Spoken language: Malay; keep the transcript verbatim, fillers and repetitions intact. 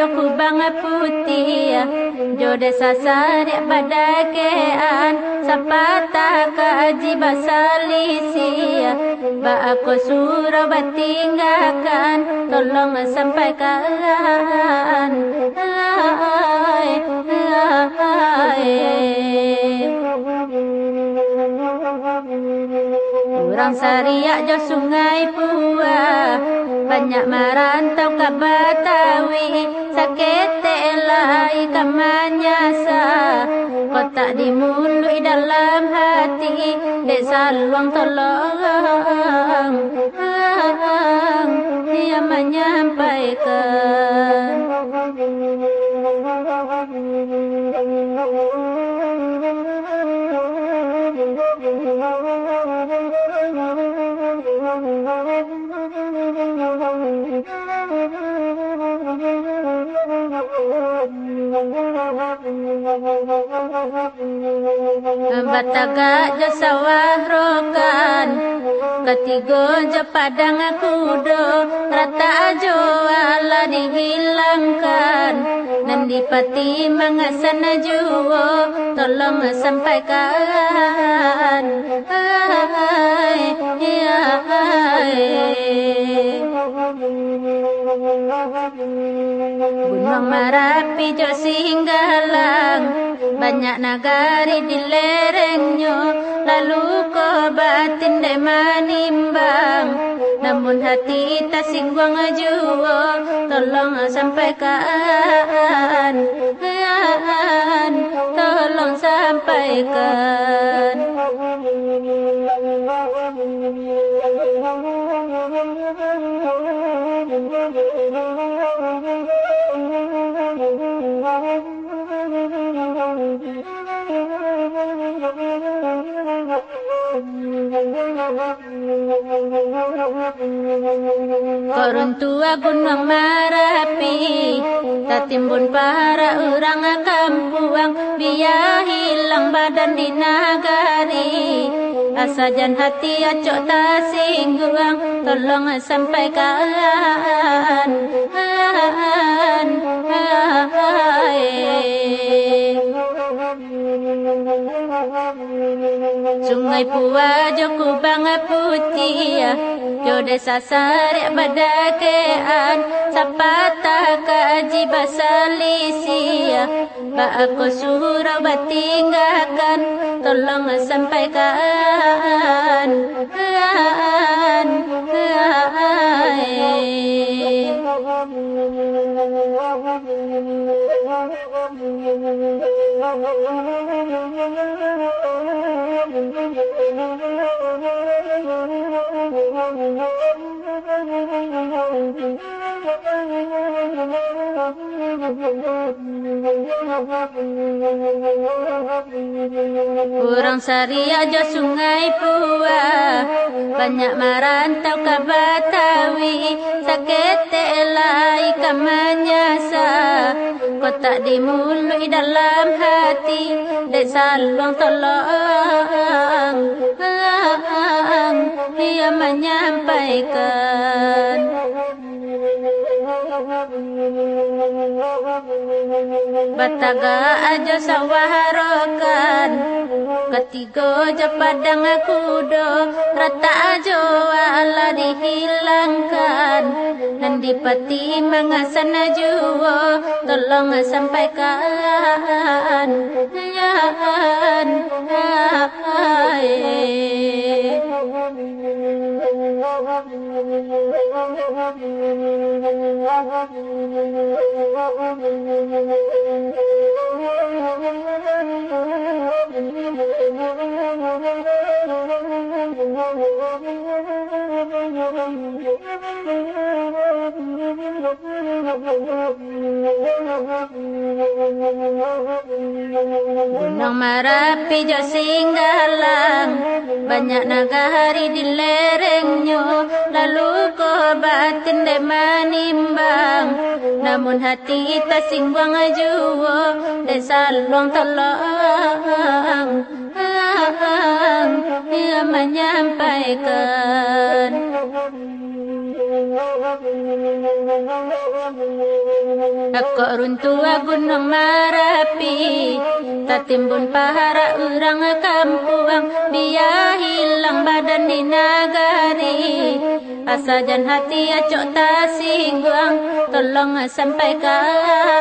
joku bang putih jode sasarik badakean sapata kaji basalisi ba aku suruh batinggalkan tolong sampaikan hai hai orang Sariak jo sungai Pua banyak merantau ke Betawi sakit elai kamanyasa kotak di mulut dalam hati desa luang tolong dia menyampaikan Batagak jo sawah rokan ketiga jo padang kudo rata jo ala dihilangkan dan dipati mengasan juwo tolong sampaikan hai ya hai Gunung Merapi jo Singgalang banyak nagari di lerengnya lalu ko batin de manimbang namun hati tak singgung juwo tolong sampaikan tolong sampaikan Korun tua Gunung Merapi tak timbun para orang kampung biar hilang badan di nagari asajan hati acok tak singgung tolong sampaikan Sungai Pua joku bang putih jo desa sarik badakean sapata kaji basalisi ba aku suruh batinggalkan tolong sampaikan Orang Sariak jo sungai Pua banyak merantau ke Betawi sakit elai kamanyasa kotak di mulut dalam hati desa luang tolong dia menyampaikan Batagak aja sawah rokan ketiga jo padang kudo rata aja ala dihilangkan dan dipati mengasan juwo tolong sampaikan ya hai Gunung Merapi jo Singgalang banyak nagari di lerengnya lalu ko batin de manimbang namun hati tak singgung juwo desa luang tolong dia menyampaikan Aku runtua gunung Merapi, tak timbun pahara orang kampung, biar hilang badan di nagari. Asa jan hati acok tak singgung, tolong sampaikan